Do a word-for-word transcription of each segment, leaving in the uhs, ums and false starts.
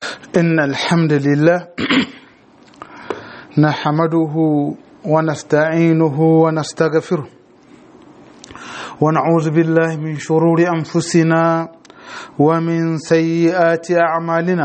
إن الحمد لله نحمده ونستعينه ونستغفره ونعوذ بالله من شرور أنفسنا ومن سيئات أعمالنا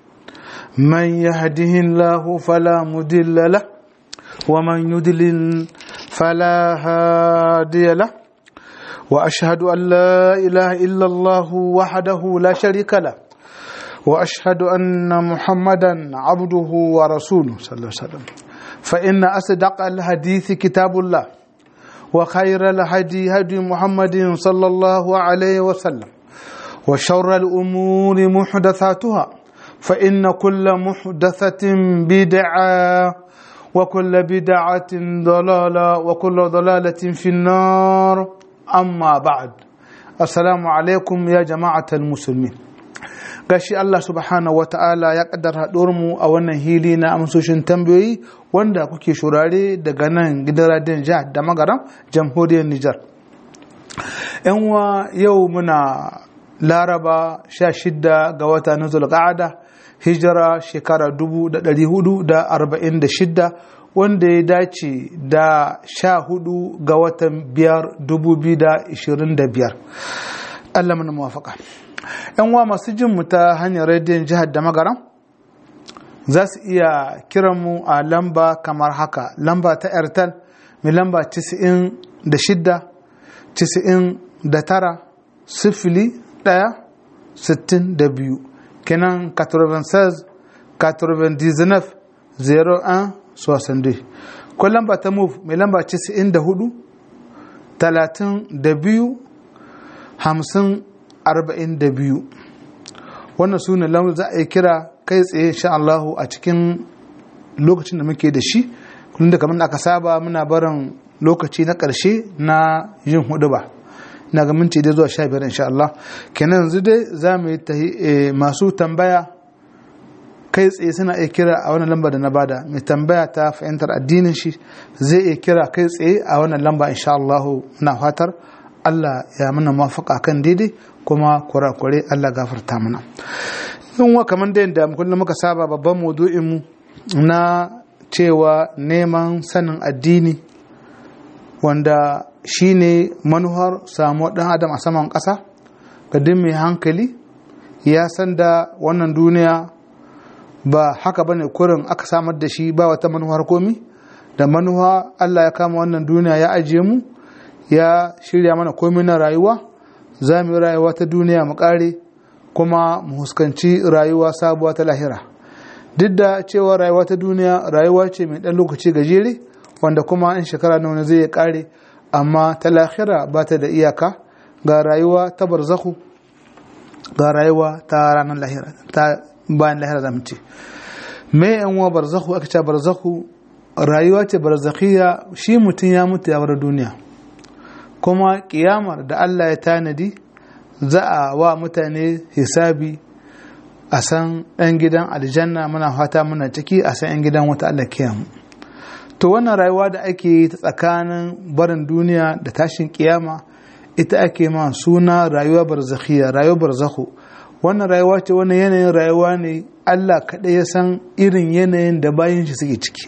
من يهده الله فلا مضل له ومن يضلل فلا هادي له وأشهد أن لا إله إلا الله وحده لا شريك له وأشهد أن محمدا عبده ورسوله صلى الله عليه وسلم فإن أصدق الحديث كتاب الله وخير الهدي هدي محمد صلى الله عليه وسلم وشر الأمور محدثاتها فإن كل محدثة بدعة وكل بدعة ضلالة وكل ضلالة في النار أما بعد السلام عليكم يا جماعة المسلمين gashi Allah subhanahu wata'ala ya kaddara mu a wannan hili na amsoshin tambayoyi wanda kuke shurare daga nan gidan radiyon jihar da magaram jamhuriyar Nijar. Yan wa yau muna Laraba sha shida ga wata na Zulqa'ada hijira shekara dubu da ɗari hudu da arba'in da shida wanda ya dace da sha hudu ga watan biyar dubu biyu da ishirin da biyar. Allah mana muwafaka. Yan wa masu jin mu ta hanyar rediyon jihar da magaram za su iya kiran mu a lamba kamar haka, lamba ta Airtel mai lamba casa'in da shida casa'in da tara sifili ɗaya sittin da biyu kenan quatre-vingt-seize quatre-vingt-dix-neuf zero un soixante-deux ko lamba ta move mai lamba casa'in da hudu talatin da biyu hamsin arba'in da biyu. Wannan su ne lamun za a yi kira kai tsaye insha Allahu a cikin lokacin da muke da shi kullum da kamar aka saba muna barin lokaci na ƙarshe na yin hudu ba na ga minti dai zuwa sha biyar insha Allah. Kenan yanzu dai za mu yi masu tambaya kai tsaye suna iya kira a wannan lamba da na bada, mai tambaya ta fahimtar addinin shi zai iya kira kai tsaye a wannan lamba insha Allahu. Muna fatar Allah ya mana mafaka kan daidai kuma kurakure Allah gafarta mana. Yin wa kamar da yadda kullum muka saba babban maudu'in mu na cewa neman sanin addini wanda shine manuhar samuwar dan adam a saman ƙasa ga duk mai hankali ya san da wannan duniya ba haka bane kurin aka samar da shi ba wata manuhar komi da manuha Allah ya kama wannan duniya ya ajiye mu ya shirya mana komai na rayuwa za mu yi rayuwa ta duniya mu kare kuma mu huskanci rayuwa sabuwa ta lahira. Duk da cewa rayuwa ta duniya rayuwa ce mai ɗan lokaci gajere wanda kuma in shekara nawa zai ya kare, amma ta lahira ba ta da iyaka. Ga rayuwa ta barzakhu ga rayuwa ta ranar lahira ta bayan lahira da muke me yan uwa barzakhu aka ce barzakhu rayuwa ce barzakhiya, shi mutum ya mutu ya bar duniya kuma kiyamar da Allah ya tanadi za a wa mutane hisabi a san ɗan gidan aljanna muna fata muna ciki a san ɗan gidan wata Allah kiyamu. To wannan rayuwa da ake yi ta tsakanin barin duniya da tashin kiyama ita ake ma suna rayuwa barzakhiya, rayuwa barzakhu. Wannan rayuwa ce wannan yanayin rayuwa ne Allah kaɗai ya san irin yanayin da bayin shi suke ciki.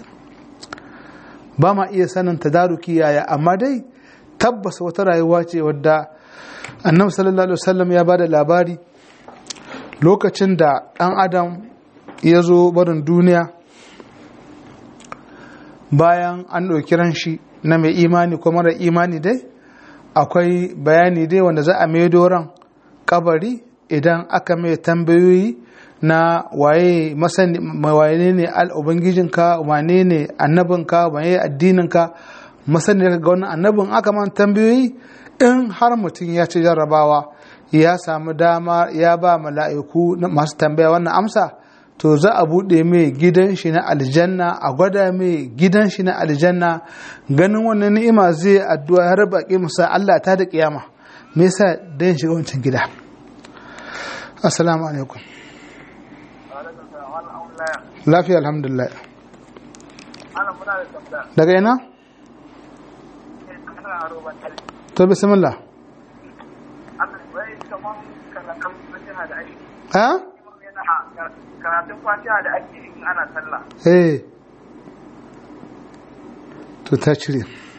Ba ma iya sanin tadaruki yaya, amma dai tabbas wata rayuwa ce wadda annabi sallallahu alaihi wasallam ya bada labari lokacin da ɗan adam ya zo barin duniya bayan an ɗauki ran shi na mai imani ko mara imani dai akwai bayani dai wanda za a maido ran kabari idan aka mai tambayoyi na waye masani waye ne ubangijinka, wane ne annabinka, waye addininka, masaniyar ga wannan annabin. Aka man tambayoyi in har mutum ya ci jarrabawa ya samu dama ya ba mala'iku masu tambaya wannan amsa, to za a buɗe mai gidan shi na aljanna, a gwada mai gidan shi na aljanna. Ganin wannan ni'ima zai addu'a har baƙi musa Allah ta da kiyama me yasa dan shiga wancan gida. Assalamu alaikum. Lafiya alhamdulillah. Daga ina? To bismillah. Ha? karatun fatiha da ake in ana sallah. eh to ta cire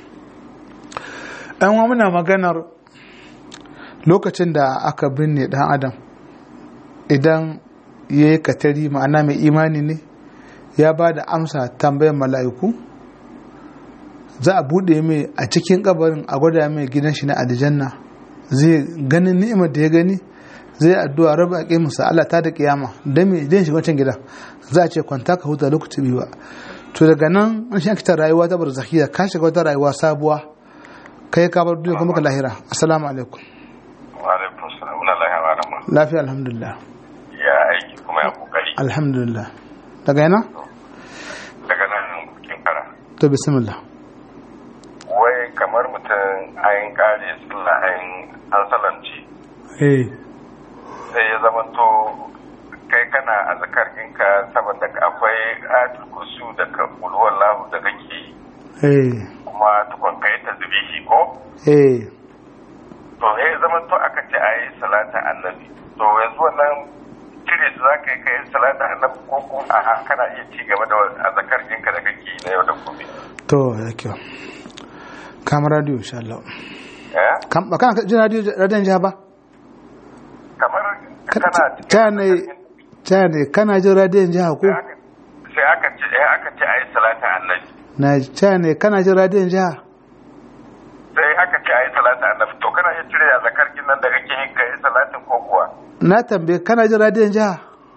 an wa muna maganar lokacin da aka binne dan adam idan ya yi katari ma'ana mai imani ne ya ba da amsa tambayar mala'iku za a buɗe mai a cikin kabarin a gwada mai gidan shi na aljanna zai ganin ni'imar da ya gani zai addu'a raba ake musa Allah ta da kiyama dan me idan shi wancan gida za a ce kwanta ka huta lokaci biyu to daga nan an shi akita rayuwa ta barzakhiya ka shiga wata rayuwa sabuwa kai ka bar duniya kuma ka lahira assalamu alaikum wa alaikum salam na lahira lafiya alhamdulillah ya aiki kuma ya kokari alhamdulillah daga yana daga nan kin kara to bismillah wai kamar mutum ayin kare sallah ayin an salamci eh sai ya zamanto kai kana azkar ɗinka saboda akwai ayatul kursi da ka kulwar lahu da kake eh kuma tukun kai ta zubi shi ko eh to sai zamanto aka ce ayi salata annabi to yanzu wannan cire su zaka yi kai salata annabi ko kuma a kana iya ci gaba da azkar ɗinka da kake na yau da gobe to ya kyau kamar radio insha Allah eh kam ba kana jin radio radiyon jiha ba kamar kana ta ne ta ne kana jin radiyon jiha ko sai aka ce eh aka ce ayi salata annabi na ta ne kana jin radiyon jiha sai aka ce ayi salata annabi to kana iya cire ya zakar kin nan da kake yin kai salatin ko kuwa na tambaye kana jin radiyon jiha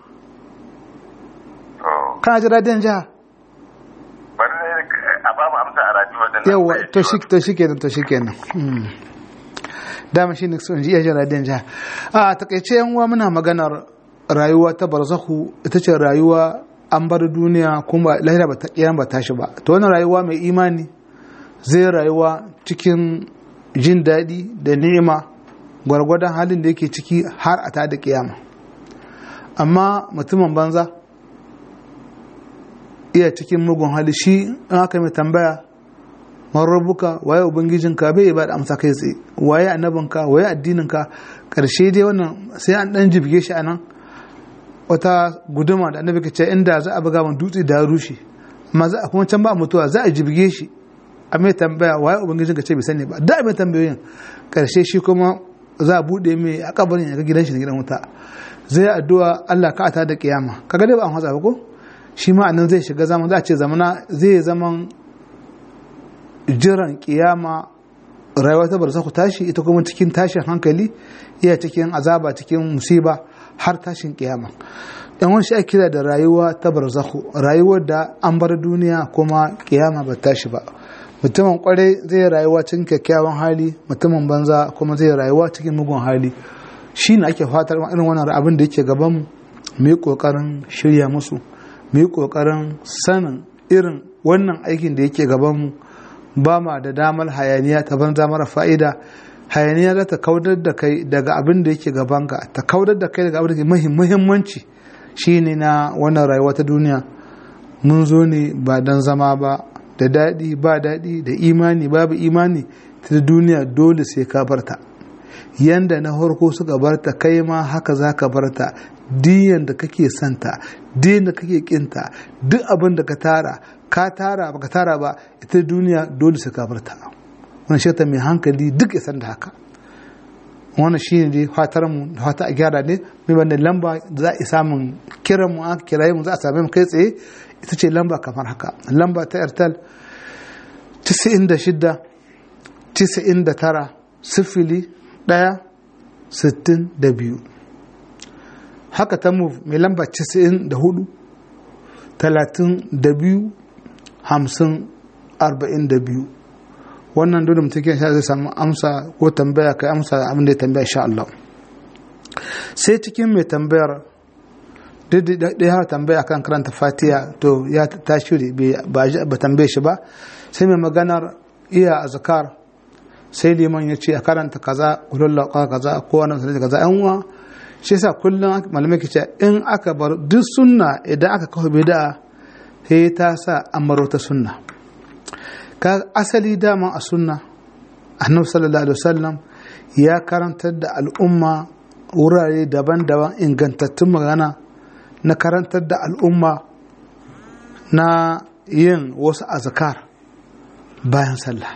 to kana jin radiyon jiha bari ne a ba mu amsa a radio din yawa to shi to shikenan to shikenan mm dama shi ne sun ji ajin radiyon jiha a takaice yan uwa muna maganar rayuwa ta barzakhu ita ce rayuwa an bar duniya kuma lahira ba ta kiyan ba tashi ba to wannan rayuwa mai imani zai rayuwa cikin jin daɗi da ni'ima gwargwadon halin da yake ciki har a ta da kiyama amma mutumin banza iya cikin mugun hali shi in aka mai tambaya marabuka waye ubangijinka bai ba da amsa kai tsaye waye annabinka waye addininka karshe dai wannan sai an dan jibge shi anan wata guduma da annabi ke ce inda za a buga man dutse da rushe amma za a kuma can ba mutuwa za a jibge shi a mai tambaya waye ubangijinka ce bai sani ba da mai tambayoyin karshe shi kuma za a bude mai a kabarin ya ga gidan shi da gidan wuta zai addu'a Allah ka ata da kiyama kaga dai ba an hatsa ba ko shi ma anan zai shiga zaman za a ce zamana zai zaman jiran kiyama rayuwa ta bar ku tashi ita kuma cikin tashin hankali iya cikin azaba cikin musiba har tashin kiyama dan wani shi ake kira da rayuwa ta barzakhu rayuwar da an bar duniya kuma kiyama ba tashi ba mutumin kwarai zai rayuwa cikin kyakkyawan hali mutumin banza kuma zai rayuwa cikin mugun hali shi ne ake fatar irin wannan abin da yake gaban mu mu yi kokarin shirya musu mu yi kokarin sanin irin wannan aikin da yake gaban mu ba ma da damar hayaniya ta banza mara fa'ida hayaniya za ta kaudar da kai daga abin da yake gabanka ta kaudar da kai daga abin da ke muhimmanci shine na wannan rayuwa ta duniya mun zo ne ba don zama ba da daɗi ba daɗi da imani babu imani ta duniya dole sai ka barta yanda na harko suka barta kai ma haka za ka barta diyan da kake santa diyan da kake kinta duk abin da ka tara ka tara baka tara ba ita duniya dole sai ka barta wannan shi ta mai hankali duk ya san da haka wannan shi ne fatar mu da fata a gyara ne mai wannan lamba da za a samun kiran mu aka kiraye mu za a same mu kai tsaye ita ce lamba kamar haka lamba ta airtel tisa'in da shida tisa'in da tara sifili ɗaya sittin da biyu haka ta move mai lamba tisa'in da hudu talatin da biyu hamsin arba'in da biyu wannan dole mutum ke zai samu amsa ko tambaya kai amsa abin da ya tambaya insha Allah sai cikin mai tambayar da ya tambaya kan karanta fatiha to ya ta shiri ba tambaye shi ba sai mai maganar iya azkar sai liman ya ce a karanta kaza kullu kaza ko wannan sai kaza yan uwa shi yasa kullum malamai ke ce in aka bar duk sunna idan aka kawo bid'a sai ta sa amaro ta sunna ka asali dama a sunna annabi sallallahu alaihi wasallam ya karantar da al'umma wurare daban-daban ingantattun magana na karantar da al'umma na yin wasu azkar bayan sallah.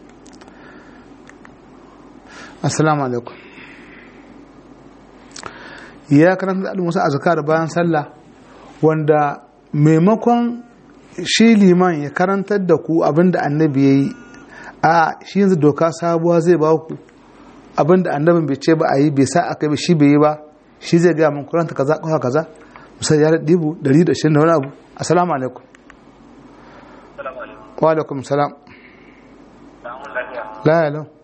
Assalamu alaikum. Ya karanta da al'umma wasu azkar bayan sallah wanda maimakon shi liman ya karantar da ku abinda annabi ya yi, a shi yanzu doka sabuwa zai ba ku abinda annabin bai ce ba a yi, bai sa aka bi shi bai yi ba, shi zai gaya mun kuranta kaza kaza kaza misali ya ɗibu ɗari da ashirin da wani abu. Assalamu alaikum. Wa alaikum salam. La ya lau.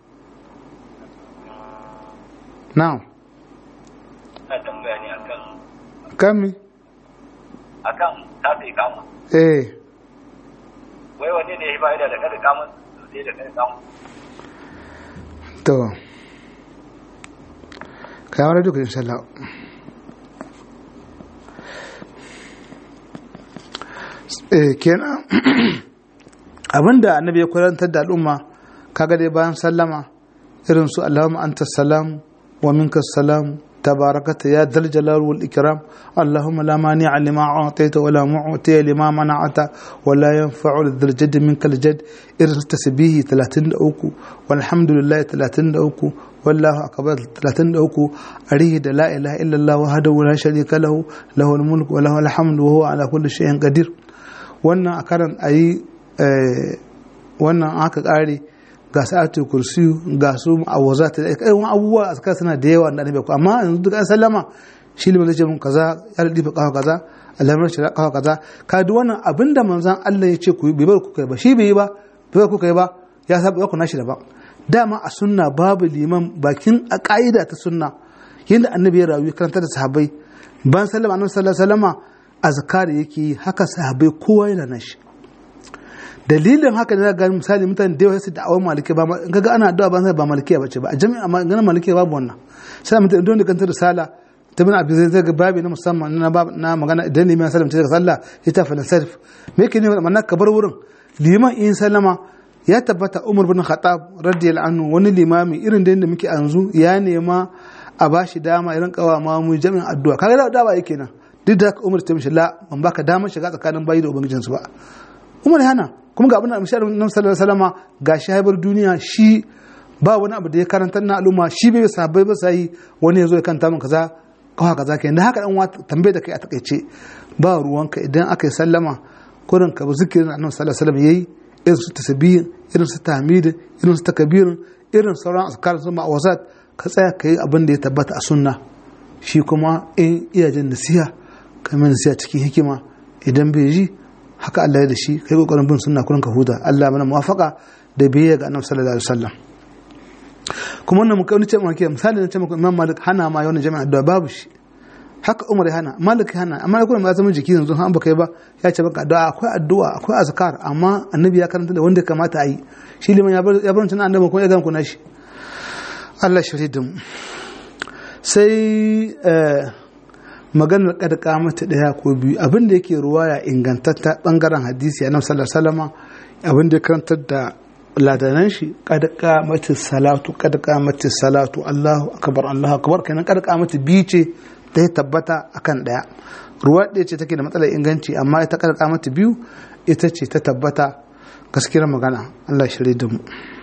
Na'am. Na tambaya ne akan kan mi? akan tafi kama. Eh. Wai wanne ne ya yi fa'ida da kada kama sosai da kada kama? To. Kai wani duka insha Allah. Eh kenan abinda annabi ya kwarantar da al'umma kaga dai bayan sallama irin su Allahumma anta salam wa minka salam tabarakata ya dal jalal wal ikram Allahumma la mani'a lima a'tayta wa la mu'tiya lima mana'ata wa la yanfa'u dhal jadd minka al jadd irin tasbihi talatin da uku walhamdulillah talatin da uku wallahu akbar talatin da uku arihi da la ilaha illa Allah wahdahu la sharika lahu lahul mulku wa lahul hamdu wa huwa ala kulli shay'in qadir. Wannan a karan ayi wannan aka kare ga sa'atul kursi ga su awazat da kai wani abubuwa a tsaka suna da yawa da annabi ko amma yanzu duk an sallama shi liman zai ce mun kaza ya difa kafa kaza alamar shi kafa kaza ka duk wannan abinda manzon Allah ya ce ku yi bai bar ku kai ba shi bai yi ba bai ku kai ba ya saba ku nashi daban. Dama a sunna babu liman bakin a ka'ida ta sunna yanda annabi ya rayu karanta da sahabbai ban sallama annabi sallallahu alaihi wasallama azkar yake yi haka sahabbai kowa yana nashi. Dalilin haka da ga misali mutane da yawa su da awon maliki ba kaga ana addu'a ba sai ba malikiya bace ba a jami'a ma ganin malikiya babu wannan sai mutane don da kanta risala ta bin abin zai ga babi na musamman na na magana idan liman sallam ta sallah ya ta falan sarf me yake ne manna kabar wurin liman in sallama ya tabbata Umar bin Khattab radiyallahu anhu wani limami irin da muke yanzu ya nema a bashi dama irin kawa ma mu jami'in addu'a kaga da ba yake nan duk da Umar ta mishi la ban baka damar shiga tsakanin bayi da ubangijinsu ba. Umar yana kuma ga abin da Annabi sallallahu alaihi wasallama ga shahibar duniya shi ba wani abu da ya karanta na al'umma shi bai sahabbai ba sai wani yazo ya kanta min kaza kawai kaza kai dan haka dan wa tambaye da kai a takeice ba ruwanka idan aka yi sallama kurin ka bi zikirin Annabi sallallahu alaihi wasallam yayi irin su tasbih irin su tahmid irin su takbir irin sauran azkar su ma'awazat ka tsaya kai abin da ya tabbata a sunna shi kuma in iya jin nasiha kamar nasiha cikin hikima idan bai ji haka Allah ya da shi kai kokarin bin sunna kurin ka huda Allah mana muwafaka da biyayya ga Annabi sallallahu alaihi wasallam. Kuma wannan muka wani ce maka misali na ce maka Imam Malik hana ma yawan jama'a da babu shi haka Umar ya hana Malik hana amma kuma ya zama jiki yanzu an baka yi ba ya ce baka addu'a akwai addu'a akwai azkar amma Annabi ya karanta da wanda kamata a yi shi liman ya bar ya bar tunan Annabi ko ya ga ku nashi Allah shirye da mu. Sai maganar kada kamata daya ko biyu abin da yake ruwaya ingantatta bangaren hadisi Annabi sallallahu alaihi wasallam abin da ya karantar da ladanan shi kada kamata salatu kada kamata salatu Allahu akbar Allahu akbar kenan kada kamata biyu ce da ya tabbata akan daya ruwa ɗaya ce take da matsalar inganci amma ita kada kamata biyu ita ce ta tabbata gaskiyar magana Allah shirye da mu.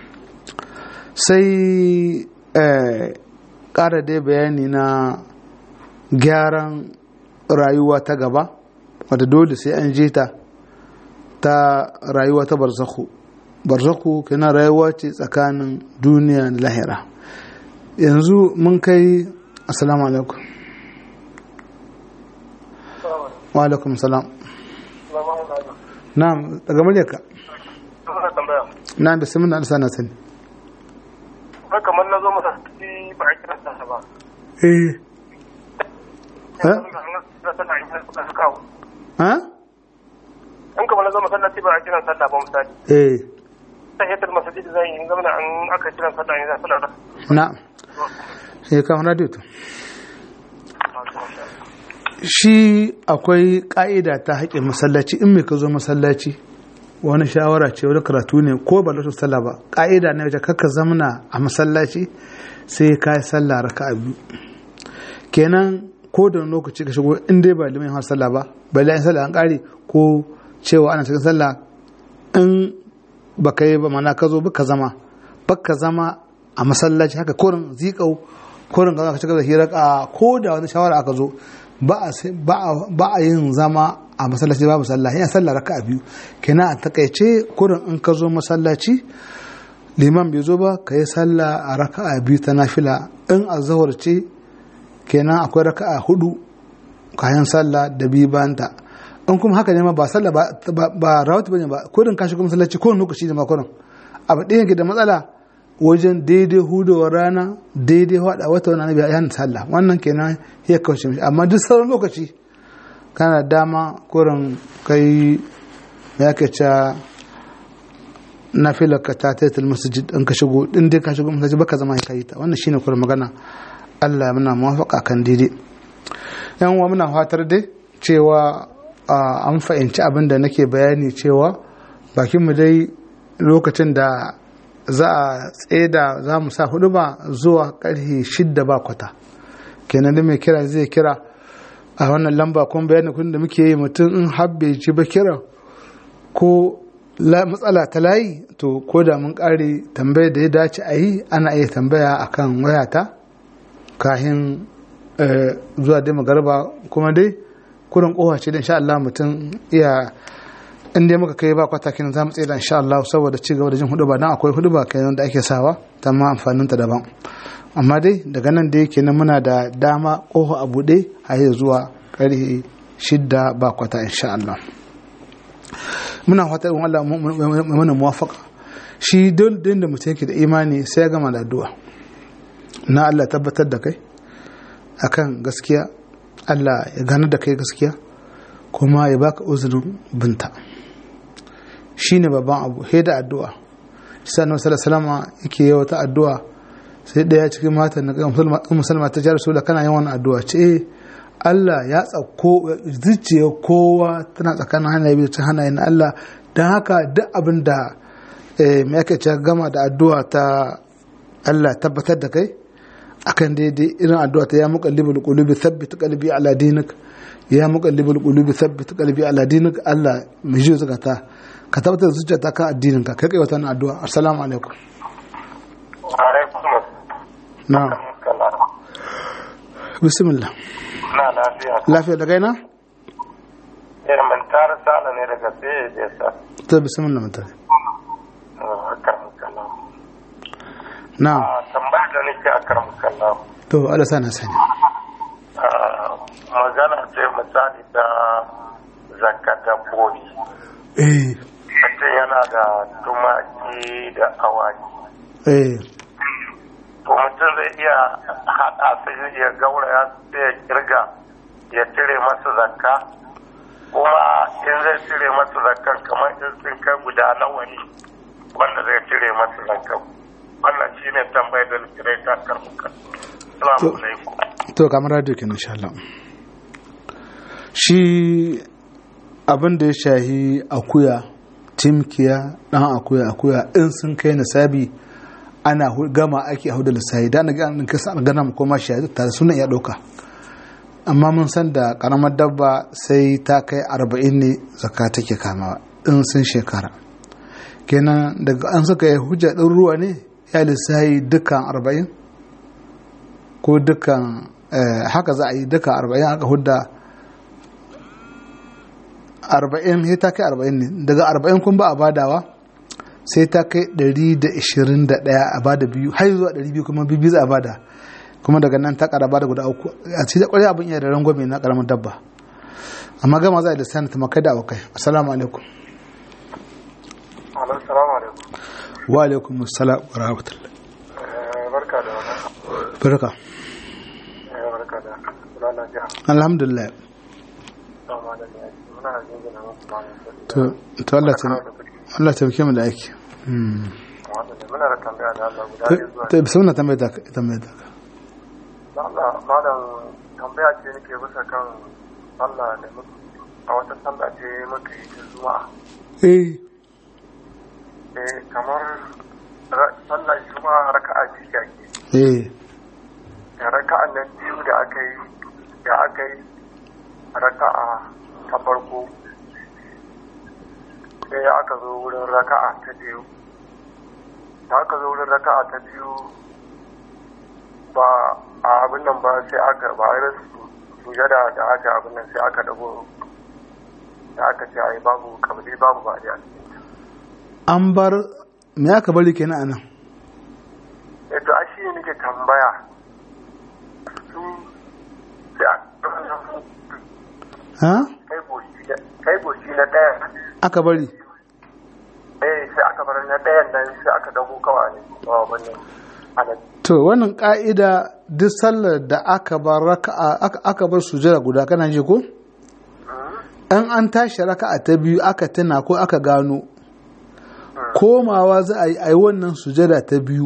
Sai ƙara dai bayani na gyaran rayuwa ta gaba wadda dole sai an je ta ta rayuwa ta barzakhu barzakhu kana rayuwa ce tsakanin duniya da lahira. Yanzu mun kai assalamu alaikum. Wa alaikum salam. Na'am daga muryarka. Na'am bismillah Allah sana sani. Kamar na zo masa ba a kira sa ba. Eh ha? Ha? An kamar na zo masallaci ba a kiran sallah ba misali. Eh. Tahiyatul masjid zai yi zama an aka kiran sallah ne za sallah. Na'am. Sai ka radio to. Shi akwai ka'ida ta haƙƙin masallaci in me ka zo masallaci wani shawara ce wani karatu ne ko ba lokacin sallah ba ka'ida ne wajen kakka zamana a masallaci sai ka yi sallah raka'a biyu kenan ko da lokaci ka shigo in dai ba liman har sallah ba balle in sallah an kare ko cewa ana cikin sallah in baka yi ba mana ka zo baka zama baka zama a masallaci haka korin zikau korin ka cika da hira ko da wani shawara aka zo ba a yin zama a masallaci babu sallah yana sallah raka'a biyu kenan a takaice korin in ka zo masallaci liman bai zo ba ka yi sallah a raka'a biyu ta nafila in azhar ce kenan akwai raka'a hudu kayan sallah da biyu banta in kuma haka ne ma ba sallah ba ba rawatu bane ba korin ka shiga masallaci ko lokaci ne ma korin abu ɗaya ke da matsala wajen daidai hudowar rana daidai hada wata wani annabi ya sallah wannan kenan ya kauce mishi amma duk sauran lokaci kana dama korin kai ya ke ca nafilar ka ta taitul masjid in ka shigo in dai ka shigo masjid baka zama ka yi ta wannan shine kurin magana Allah muna muwafaka kan daidai yan uwa muna fatar dai cewa an fahimci abin da nake bayani cewa bakin mu dai lokacin da za a tseda za mu sa hudu ba zuwa karfe shidda ba kwata kenan da mai kira zai kira a wannan lamba kuma bayanin kudin da muke yi mutum in habbe ji ba kira ko matsala ta layi to ko da mun kare tambaya da ya dace a yi ana iya tambaya akan wayata kahin zuwa dai magarba kuma dai kurin kowa ce da insha Allah mutum iya in dai muka kai ba kwata kenan za mu tsira insha Allah saboda ci gaba da jin hudu ba dan akwai hudu ba kenan da ake sawa ta ma amfanin ta daban amma dai daga nan dai kenan muna da dama kofa a bude har zuwa karfe shidda ba kwata insha Allah muna fatan Allah mana muwafaka shi don da mutum yake da imani sai ya gama da addu'a na Allah tabbatar da kai akan gaskiya Allah ya gane da kai gaskiya kuma ya baka uzurin binta shine babban abu he da addu'a sai annabi sallallahu alaihi wasallam yake yawa ta addu'a sai daya cikin matan na musulma ta jar rasul kana yawan addu'a ce Allah ya tsakko zuciya kowa tana tsakanin hannaye biyu ta hannayen Allah dan haka duk abin da me yake ce gama da addu'a ta Allah tabbatar da kai akan daidai irin addu'a ta ya muqallibul qulubi thabbit qalbi ala dinik ya muqallibul qulubi thabbit qalbi ala dinik Allah mai jiyo zakata ka tabbatar da zuciyarta kan addinin ka kai kai wata addu'a assalamu alaikum wa alaikum na bismillah na lafiya lafiya daga ina eh man tar sala ne daga sai da sa to bismillah mata akram kallam na tambaya da nake akram kallam to Allah sana sani magana ce misali da zakata bobi eh mutum yana da tumaki da awaki eh to mutum zai iya haɗa su ya gauraya sai ya kirga ya cire masu zakka kuma in zai cire masu zakkan kamar in sun kai guda nawa ne wanda zai cire masu zakkan wannan shi ne tambayar da kirai ta karbuka salamu alaikum to kamar radio kenan insha Allah shi abin da ya shahi akuya timkiya dan akuya akuya in sun kai nisabi ana gama ake hudu lissahi da na ganin kasa gana mu koma shi tare sunan ya dauka amma mun san da karamar dabba sai ta kai arba'in ne zakka take kamawa in sun shekara kenan daga an suka yi hujja din ruwa ne ya lissahi dukkan arba'in ko dukkan haka za a yi dukkan arba'in aka hudda arba'in sai ta kai arba'in ne daga arba'in kun ba a badawa sai ta kai ɗari da ishirin da ɗaya a bada biyu har zuwa ɗari biyu kuma biyu za a bada kuma daga nan ta ƙara bada guda uku a cikin ƙwarai abin iya da rangwame na ƙaramin dabba amma gama za a lissani ta makai da abokai assalamu alaikum assalamu alaikum wa alaikum assalam wa rahmatullah barka da barka barka da kula lafiya alhamdulillah to to Allah ta Allah ta bike mu da aiki muna da tambaya da Allah guda ne zuwa to bismillah tambaya da tambaya da Allah malam tambaya ce nake bisa kan Allah da muke a wata sallah ce muka yi ta juma'a eh eh kamar sallah juma'a raka'a biyu ake eh raka'an nan biyu da aka yi da aka yi raka'a ta farko sai aka zo wurin raka'a ta biyu da aka zo wurin raka'a ta biyu ba a abin nan ba sai aka ba a sujada da aka abin nan sai aka dago da aka ce ai babu kabili babu ba a an bar me aka bari kenan anan eh to ashi ne nake tambaya su sai ha kai goshi kai goshi na daya aka bari eh sai aka bar na dayan nan sai aka dago kawai ne ba wannan anan to wannan ka'ida duk sallar da aka bar raka'a aka bar sujada guda kana ji ko an an tashi raka'a ta biyu aka tana ko aka gano komawa za a yi ai wannan sujada ta biyu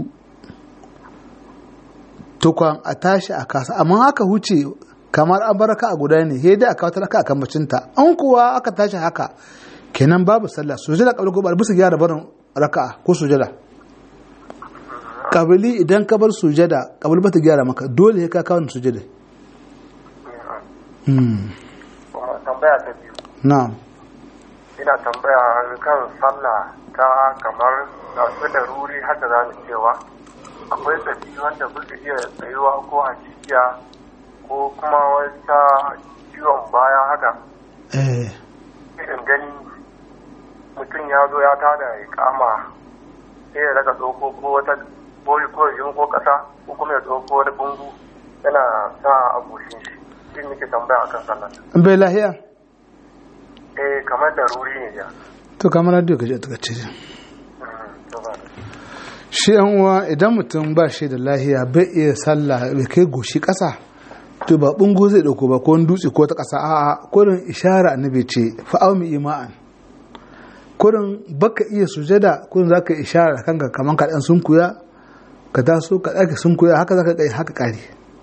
tukwan a tashi a kasa amma aka huce kamar an bar raka'a guda ne sai dai aka wata raka'a kan bacinta an kuwa aka tashi haka kenan babu sallah sujada kabli ko ba bisa gyara barin raka'a ko sujada kabili idan ka bar sujada kabili ba ta gyara maka dole ka kawo sujada hmm tambaya ta biyu na'am ina tambaya kan sallah ta kamar da su da ruri haka za mu cewa akwai tsafi wanda ba su iya tsayuwa ko hajijiya ko kuma wata ciwon baya haka eh irin gani mutum ya zo ya tada ya kama sai ya daga tsoko ko wata boyi ko yin ko kasa ko kuma ya tsoko wani bungu yana sa a goshin shi shi nake tambaya akan sallah bai lahiya eh kamar da ruri ne ya to kamar da kaje ta kace shi yan uwa idan mutum ba shi da lahiya bai iya sallah bai kai goshi kasa to ba bungu zai dauko ba ko wani dutse ko ta kasa a'a kurin ishara annabi ce fa'aumi ima'an kurin baka iya sujada kurin zaka ishara kanka kaman ka dan sunkuya ka taso ka dake sunkuya haka zaka kai haka kare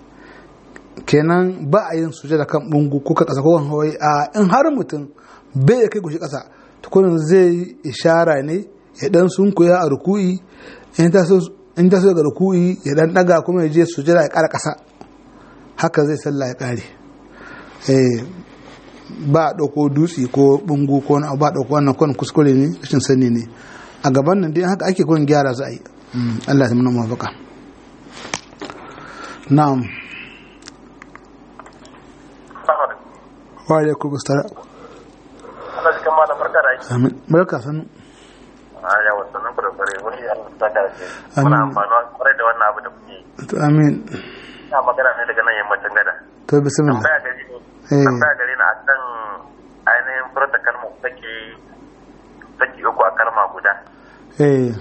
kenan ba a yin sujada kan bungu ko ka kasa ko kan hawaye a in har mutum bai kai goshi kasa to kurin zai ishara ne ya dan sunkuya a ruku'i in taso in taso ga ruku'i ya dan daga kuma ya je sujada ya kara kasa haka zai sallah ya kare eh ba dauko dutse ko bungu ko na ba dauko wannan kon kuskure ne rashin sani ne a gaban nan dai haka ake kun gyara za a yi Allah ya mana mafaka na'am wa alaikum assalam Allah cikin malam barka da aiki amin barka sanu a ya wasu nan ku da bare wani Allah ta da shi muna amfani kwarai da wannan abu da kuke to amin ina magana ne daga nan yammacin gada to bismillah tambaya gari ne tambaya gari na akan ainihin furta kalma take take uku a kalma guda eh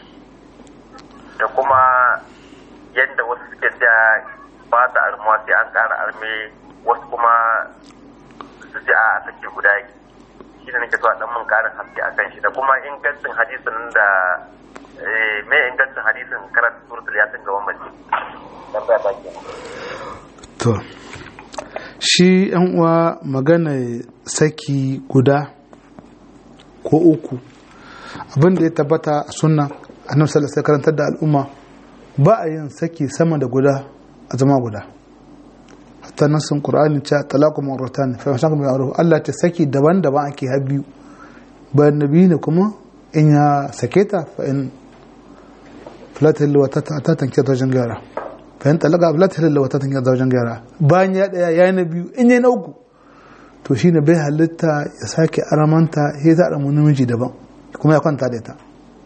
da kuma yadda wasu suke da ba ta armuwa sai an ƙara arme wasu kuma su ce a take guda yake shi da nake so a dan mun ƙarin haske a kan shi da kuma ingancin hadisin da me ingancin hadisin karanta suratul yasin ga wambaci tambaya ta ke to shi yan uwa magana saki guda ko uku abin da ya tabbata a sunna annabi sallallahu alaihi karantar da al'umma ba a yin saki sama da guda a zama guda hatta nasin qur'ani ta talaqu marratan fa yashaqu bi ma'ruf Allah ta saki daban-daban ake har biyu bayan nabi ne kuma in ya sake ta fa in falatil wa ta ta tanke ta wajen gyara fa in talaqa falatil wa ta tanke ta wajen gyara bayan ya daya yayi na biyu in yayi na uku to shine bai halitta ya sake aramanta sai ta aramu namiji daban kuma ya kwanta da ita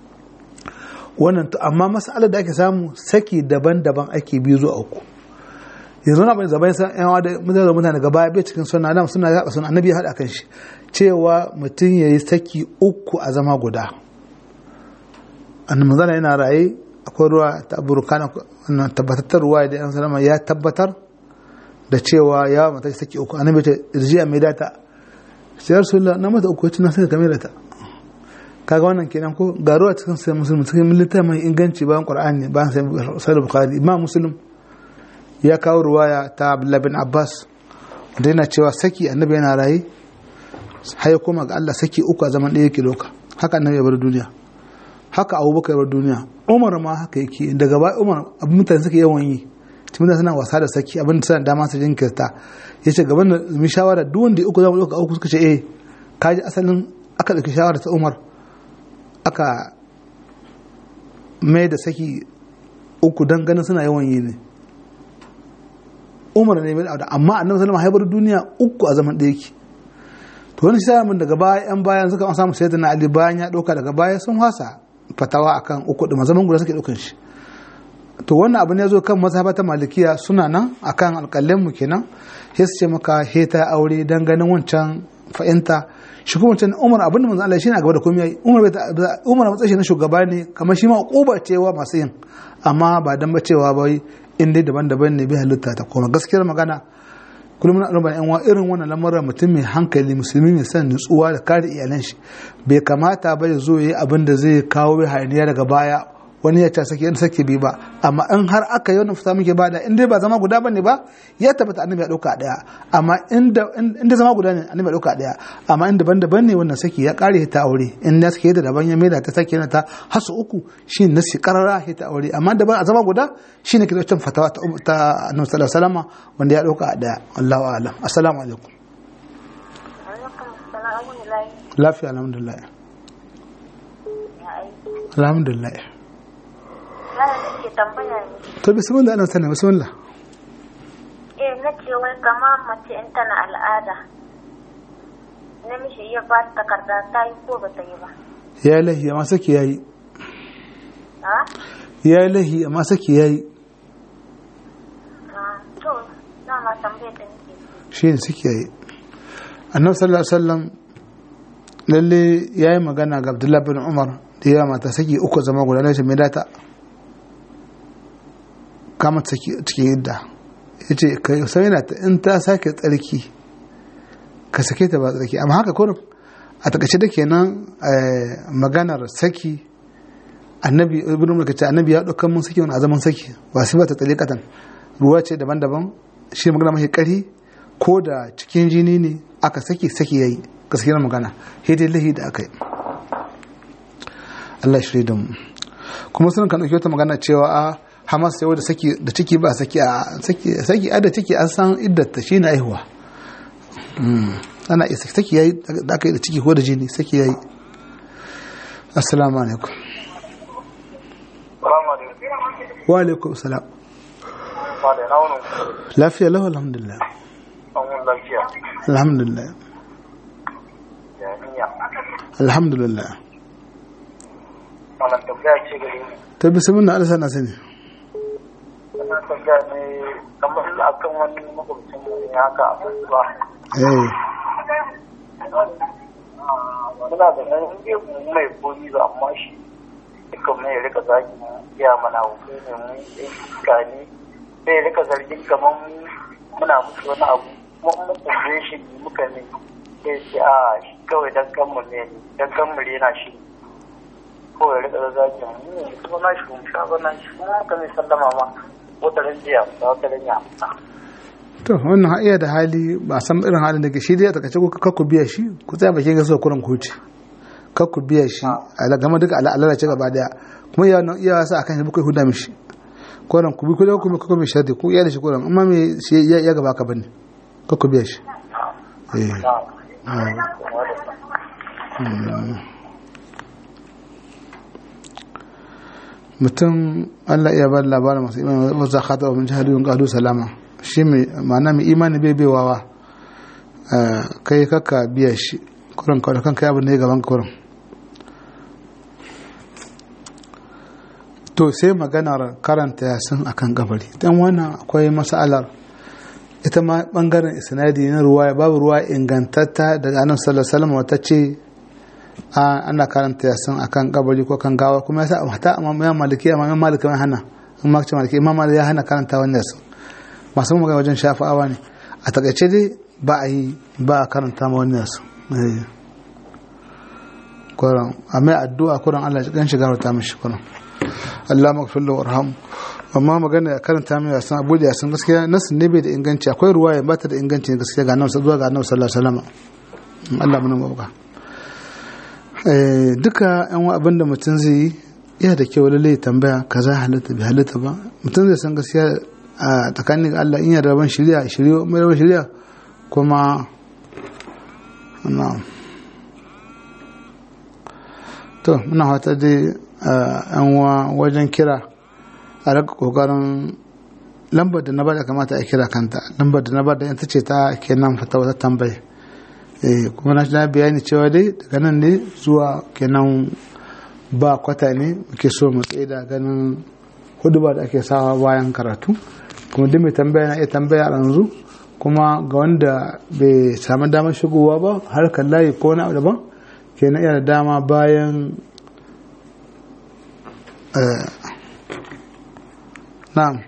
wannan to amma mas'alar da ake samu saki daban-daban ake biyu zuwa uku yanzu na bani zabai san yan wada mutane mutane gaba bai cikin sunna nan suna ya sunna annabi ya hada kan shi cewa mutum yayi saki uku a zama guda annabi manzala yana raye akwai ruwa ta burkana wannan tabbatar ruwa da yan sallama ya tabbatar da cewa ya mata saki uku annabi ta irjiya mai data sai rasulullah na mata uku tana sai kamar ta kaga wannan kenan ko garuwa cikin sai musulmi cikin milita mai inganci bayan qur'ani bayan sai bukhari imam muslim ya kawo ruwaya ta abdullah bin abbas da yana cewa saki annabi yana rayi har kuma ga Allah saki uku a zaman ɗaya yake doka haka annabi ya bar duniya haka abubakar ya bar duniya umar ma haka yake daga baya umar abin mutane suka yawan yi tunda suna wasa da saki abin da suna dama su jinkirta yace gaban da mu shawara duk wanda uku za mu dauka uku suka ce eh kaji asalin aka dauki shawara ta Umar aka mai da saki uku dan ganin suna yawan yi ne Umar ne mai da amma annabi sallallahu alaihi wasallam duniya uku a zaman da yake to wani sai mun daga baya yan bayan suka samu sayyidina Ali bayan ya dauka daga baya sun hasa fatawa akan uku da zaman guda suke daukan shi to wannan abin ya zo kan mazhaba ta malikiya suna nan akan alƙalin mu kenan sai su ce maka heta aure dan ganin wancan fa'inta shi kuma wancan Umar abin da manzo Allah shine a gaba da komai Umar bai Umar matsayin na shugaba ne kamar shi ma uquba cewa masu yin amma ba dan ba cewa bai in dai daban-daban ne bai halitta ta kuma gaskiyar magana kullum na ɗan yan wa irin wannan lamarin mutum mai hankali musulmi mai son nutsuwa da kare iyalan shi bai kamata ba ya zo yayi abin da zai kawo hayaniya daga baya wani ya ta sake in sake bi ba amma in har aka yi wannan fita muke bada in dai ba zama guda bane ba ya tabbata annabi ya dauka daya amma inda inda zama guda ne annabi ya dauka daya amma in daban-daban ne wannan saki ya kare ta aure in na sake da daban ya maida ta sake na ta hasu uku shine nasi karara ta aure amma daban a zama guda shine ke da fatawa ta ta annabi sallallahu alaihi wasallam wanda ya dauka daya Allahu a'lam assalamu alaikum lafiya alhamdulillah alhamdulillah to bismillah ana sanin bismillah eh na ce wai kama mace in tana al'ada namiji ya ba ta takarda ta yi ko ba ta yi ba ya lahi amma saki yayi ha ya lahi amma saki yayi to na ma tambaye da nake shi ne saki yayi annabi sallallahu alaihi wasallam lalle yayi magana ga Abdullah bin Umar da ya mata saki uku zama guda ne mai data kama cikin yadda ya ce ka sami na in ta sake tsarki ka sake ta ba tsarki amma haka kurin a takaice da kenan maganar saki annabi ibn umar kace annabi ya dauka mun saki wani azaman saki ba sai ba ta tsarikatan ruwa ce daban-daban shi magana mai kari ko da cikin jini ne aka saki saki yayi gaskiyar magana hidai lahi da aka yi Allah shi da mu kuma sun kan dauki wata magana cewa a Hamas yau da saki da ciki ba saki a saki saki a da ciki an san iddata shine aihuwa mm ana isa saki yayi da aka yi da ciki ko da jini saki yayi assalamu alaikum wa alaikum salam lafiya lahu alhamdulillah alhamdulillah alhamdulillah wannan tafiya ce gare ni ta bismillah Allah sana sani wannan tafiya ne kamar akan wani makwabcin mu ne haka a kasuwa eh muna da nan yin mai komi ba amma shi duka mai ya rika zagi ya mana hukumi ne mu iska ne sai ya rika zargin kamar muna musu wani abu kuma mun tambaye shi muka ne sai ce a shi kawai dan kanmu ne dan kanmu rena shi kawai rika zagin mu ne kuma na shi mun sha ba na shi kuma muka mai sallama ma wata ran jiya ba wata ran ya to wannan iya da hali ba san irin halin da ke shi dai taka ce ku kakku biya shi ku tsaya bakin gaso kuran ku ce kakku biya shi ala gama duka ala Allah ce gaba daya kuma ya iya sa akan shi bukai huda mishi kuran ku bi ku da ku ku mai shadi ku iya da shi kuran amma me shi ya gaba ka bane kakku biya shi eh mutum Allah iya ba labarin masu imani wa zakata wa min jahilun qalu salama shi mai ma'ana mai imani bai baiwawa kai kaka biya shi kurin kawai kan kai abin da ya gaban kurin to sai maganar karanta yasin akan kabari dan wannan akwai masalar ita ma bangaren isnadi na ruwaya babu ruwa ingantatta daga annabi sallallahu alaihi wasallam wata ce ana karanta yasin akan kabari ko kan gawa kuma yasa hatta amma maliki amma maliki mai hana amma ce maliki imam ya hana karanta wannan yasin masu magana wajen shafa'awa ne a takaice dai ba a yi ba a karanta ma wannan yasin kuran amma addu'a kuran Allah ya kan shiga ta mishi kuran Allah maghfir lahu warham amma magana ya karanta mai yasin abu da yasin gaskiya nasu ne bai da inganci akwai ruwaya ba ta da inganci gaskiya ga nan zuwa ga annabi sallallahu alaihi wasallam Allah mun mabaka duka yan abin da mutum zai yi yana da kyau lalle tambaya kaza halatta bai halatta ba mutum zai san gaskiya a tsakanin Allah in yarda ban shirya shiryo mai ban shirya kuma na to muna fata dai yan wajen kira a raka kokarin lambar da na bada kamata a kira kanta lambar da na bada ita ce ta kenan fata wata tambaye eh kuma na shi bayani cewa dai daga nan ne zuwa kenan ba kwata ne muke so mu tsaye da ganin hudu ba da ake sawa bayan karatu kuma duk mai tambaya na iya tambaya a yanzu kuma ga wanda bai samu damar shigowa ba harkar layi ko na daban kenan iya da dama bayan na'am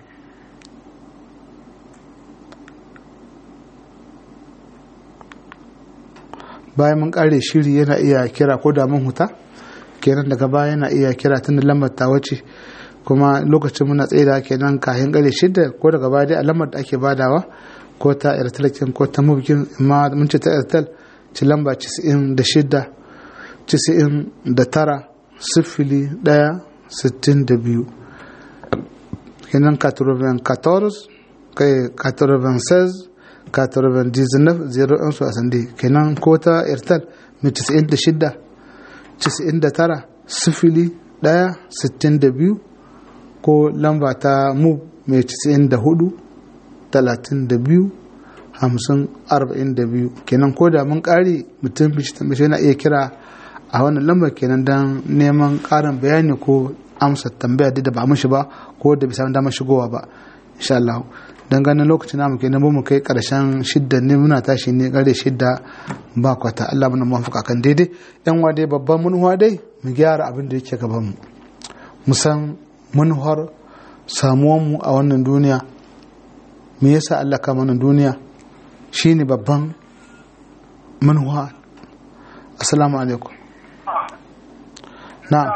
bayan mun kare shiri yana iya kira ko da mun huta kenan daga baya yana iya kira tun da lambar ta wace kuma lokacin muna tsaye da kenan kayan kare shida ko daga baya dai a lambar da ake badawa ko ta airtel ko ta mubkin amma mun ce ta airtel ci lamba casa'in da shida casa'in da tara sifili ɗaya sittin da biyu kenan quatre-vingt-quatorze kai quatre-vingt-seize quatre-vingt-dix-neuf zero un soixante kenan ko ta airtel mai casa'in da shida casa'in da tara sifili ɗaya sittin da biyu ko lamba ta mub mai casa'in da hudu talatin da biyu hamsin arba'in da biyu kenan ko da mun ƙari mutum bishe na iya kira a wannan lambar kenan don neman ƙarin bayani ko amsa tambaya da ba mushi ba ko da bisa damar shigowa ba insha Allah don ganin lokacin namu kenan mu kai karshen shidda ne muna tashi ne gare shidda ba kwata Allah muna muwafaka kan daidai yan wa dai babban munhuwa dai mu gyara abin da yake gaban mu mu san munhuwar samuwan mu a wannan duniya me yasa Allah ka mana duniya shine babban munhuwa assalamu alaikum na'am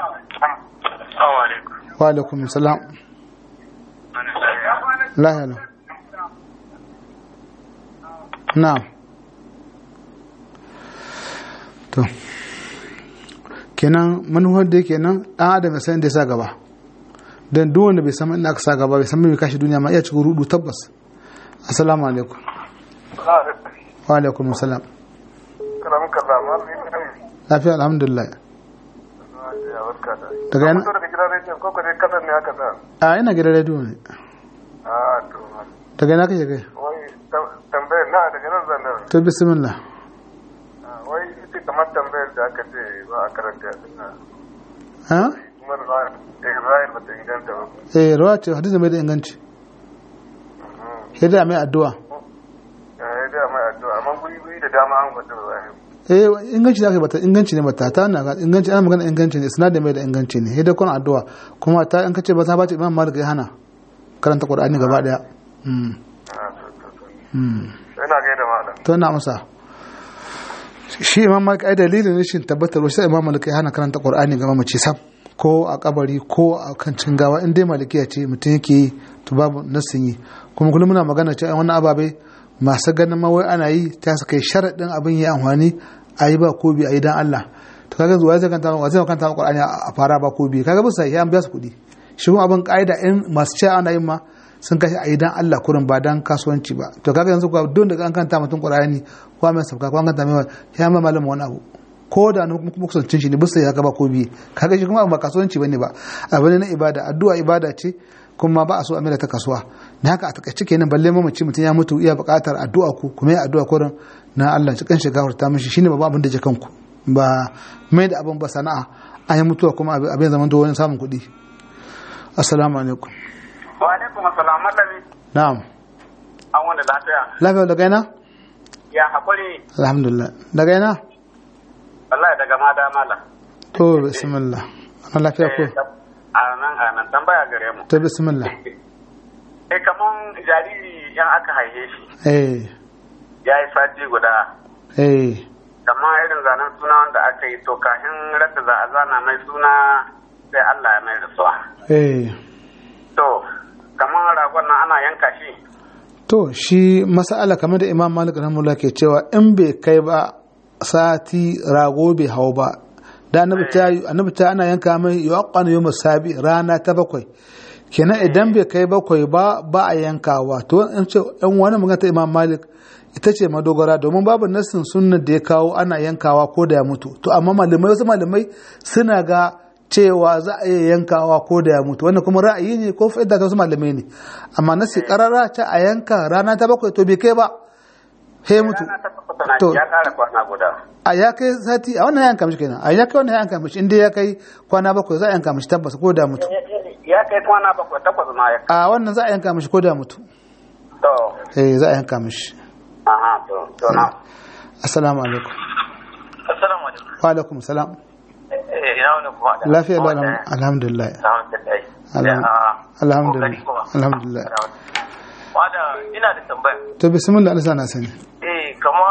wa alaikum salam la hello na'am to kenan manuwar da kenan dan adam sai da sa gaba dan duk wanda bai san inda aka sa gaba bai san me kashi duniya ma iya cikin rudu tabbas assalamu alaikum wa alaikum salam karamin kallama lafiya alhamdulillah daga yana daga gidan rediyo ko kare kasar ne haka da a ina gidan rediyo ne a to daga yana kake kai wai tambayar na daga nan zan da to bismillah wai ita kamar tambayar da aka ce ba a karanta a dinna ha kuma Isra'il ba ta inganta ba eh rawa ce hadisi mai da inganci sai da mai addu'a eh da mai addu'a amma guri guri da dama an gwada ba eh inganci da aka bata inganci ne bata ta na inganci ana magana inganci ne sinadin mai da inganci ne sai da kun addu'a kuma ta in kace ba ta bace Imam Malik ya hana karanta Qur'ani gaba daya mm mm ina ga da malam to na amsa shi Imam Malik ai dalilin ne shin tabbatar sai Imam Malik ya hana karanta Qur'ani ga mamaci sab ko a kabari ko a kan cingawa in dai malikiya ce mutum yake to babu nasin yi kuma kullum muna magana cewa wannan ababai masu ganin mawai ana yi ta su kai sharaɗin abin yi amfani a yi ba ko bi a yi don Allah to kaga zuwa zai kanta wa zai kanta Qur'ani a fara ba ko bi kaga bisa ya an biya su kuɗi shi kuma abin kaida in masu cewa ana yin ma sun kashi a yi don Allah kurin ba dan kasuwanci ba to kaga yanzu kuwa don daga an kanta mutum Qur'ani ko mai sabka ko an kanta mai ya ma malamin wani abu ko da nan kuma kusancin shi ne bisa ya ga ba ko bi kaga shi kuma ba kasuwanci bane ba abu ne na ibada addu'a ibada ce kuma ba a so a mera ta kasuwa da haka a takaice kenan balle mamaci mutum ya mutu iya buƙatar addu'a ku kuma ya addu'a kurin na Allah cikin shiga hurta mishi shine babban abin da je kanku ba mai da abin ba sana'a an yi mutuwa kuma abin zaman da wani samun kuɗi assalamu alaikum wa alaikum assalam mallami na'am an wanda lafiya lafiya daga ina ya hakuri alhamdulillah daga ina wallahi daga mada mala to bismillah ana lafiya ko anan anan tambaya gare mu to bismillah eh kaman jariri yan aka haife shi eh ya yi sati guda eh kamar irin zanen suna wanda aka yi to kafin rata za a zana mai suna sai Allah ya mai rasuwa eh to kamar ragon nan ana yanka shi to shi mas'ala kamar da Imam Malik rahimahullah ke cewa in bai kai ba sati rago bai hau ba da annabi ta annabi ta ana yanka mai yaqan yawm sabi rana ta bakwai kenan idan bai kai bakwai ba ba a yankawa to in ce yan wani magana ta Imam Malik ita ce madogara domin babu nassin sunna da ya kawo ana yankawa ko da ya mutu to amma malamai wasu malamai suna ga cewa za a iya yankawa ko da ya mutu wannan kuma ra'ayi ne ko fa'ida ta wasu malamai ne amma nasi karara ta a yanka rana ta bakwai to bai kai ba he mutu to ya kara kwana guda a ya kai sati a wannan yanka mishi kenan a ya kai wannan yanka mishi inda ya kai kwana bakwai za a yanka mishi tabbas ko da mutu ya kai kwana bakwai takwas ma ya a wannan za a yanka mishi ko da mutu to eh za a yanka mishi aha to to na assalamu alaikum assalamu alaikum wa alaikum salam eh ina wani kuma lafiya da alhamdulillah alhamdulillah alhamdulillah wanda ina da tambaya to bismillah Allah na sani eh kama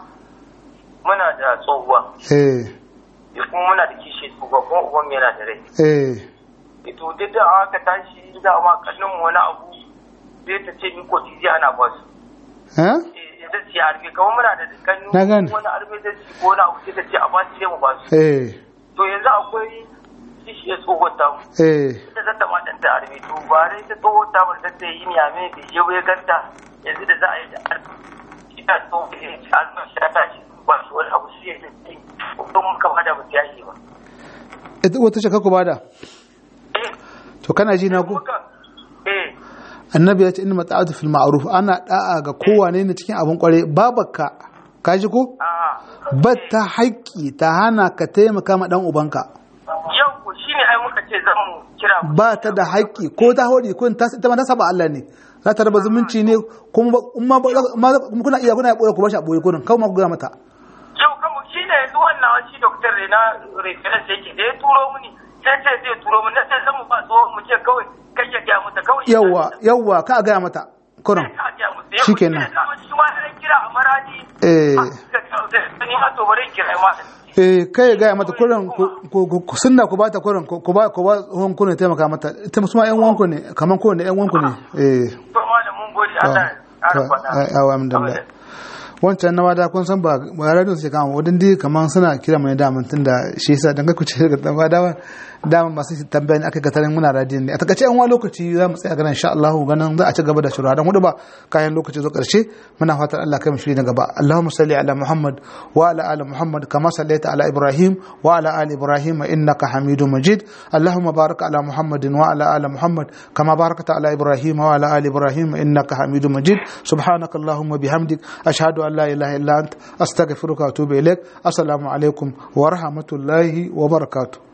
muna da tsohuwa eh kuma muna da kishi tsohuwa kuma uban yana da rai eh to duk da aka tashi da ma kallon mu wani abu sai ta ce in ko ji ana ba su ha eh da ci arbe kamar muna da kannu wani arbe da ci ko na abu sai ta ce a ba su sai mu ba su eh to yanzu akwai kishi ya tsohuwa ta mu eh ita zata ma dan ta arbe to ba dai ta tsohuwa ta mu da ta yi ni ame da je ya ganta yanzu da za a yi da arbe ita to eh alma shi ta shi ba su wani abu shi ya ce ko mun ka bada ba ta yi ba ita wata shaka ku bada to kana ji na ku annabi ya ce inna mata'atu fil ma'ruf ana da'a ga kowane ne cikin abin kware babarka ka ji ko ba ta haƙƙi ta hana ka taimaka ma dan ubanka yau ko shine ai muka ce zan mu kira ba ta da haƙƙi ko ta hori ko ta ita ma ta saba Allah ne za ta raba zumunci ne kuma kuma kuna iya kuna boye ku bashi a boye kurin kawai ma ku ga mata yau kuma shine yanzu wannan shi doctor ne na reference yake da ya turo mini sai ce zai turo mu na sai zan mu ba so mu ce kawai kai ya ga mata kawai yawa yawa ka ga mata kurin shikenan shi ma sai kira a maradi eh ni ma to bare kira ma eh kai ga mata kurin ku sunna ku bata kurin ku ba ku ba hon kun taimaka mata ita musu ma ƴan wanku ne kaman ko ne ƴan wanku ne eh to malamin gode Allah ya faɗa alhamdulillah wancan na wada kun san ba radio su kama wadin dai kaman suna kira mai daman tunda shi yasa dan ku ce ga wada daman masu tambayan aka ga tarin muna radio ne a takace an wani lokaci za mu tsaya ganin insha Allah ganin za a ci gaba da shura dan hudu ba kayan lokaci zo karshe muna fatan Allah kai mu shiri na gaba Allahumma salli ala Muhammad wa ala ali Muhammad kama sallaita ala Ibrahim wa ala ali Ibrahim innaka Hamidum Majid Allahumma barik ala Muhammadin wa ala ali Muhammad kama barakta ala Ibrahim wa ala ali Ibrahim innaka Hamidum Majid subhanakallahumma bihamdik ashhadu لا إله إلا أنت أستغفرك وأتوب إليك السلام عليكم ورحمة الله وبركاته.